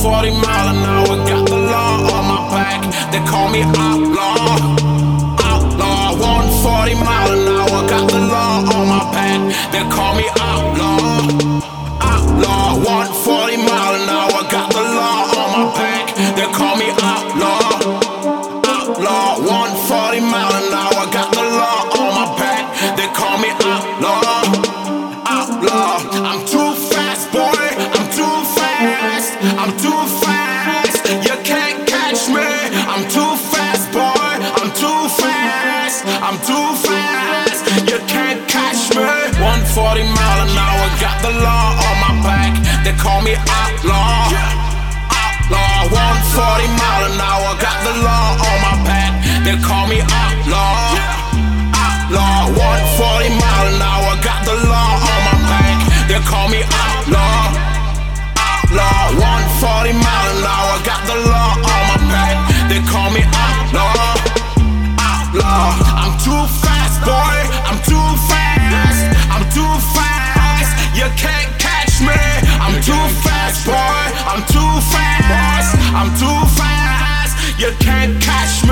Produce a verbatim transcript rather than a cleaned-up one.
forty mile an hour, got the law on my back. They call me outlaw, outlaw. one forty mile an hour, got the law on my back. They call me outlaw, outlaw. one forty mile an hour, got the law on my back. They call me outlaw, outlaw. one forty mile an hour, got the law on my back. They call me outlaw, outlaw. I'm too fast, boy. I'm too fast. I'm too fast. You can't catch me. I'm too fast, boy. I'm too fast. I'm too fast. You can't catch me. one forty mile an hour, got the law on my back. They call me outlaw, outlaw. one forty mile an hour, got the law on my back. They call me outlaw, outlaw. one forty mile an hour, got the law on my back. They call me outlaw, outlaw. one forty mile an hour, got the law on my back. They call me outlaw, outlaw. I'm too fast, boy. I'm too fast. I'm too fast. You can't catch me. I'm too fast, boy. I'm too fast. I'm too fast. You can't catch me.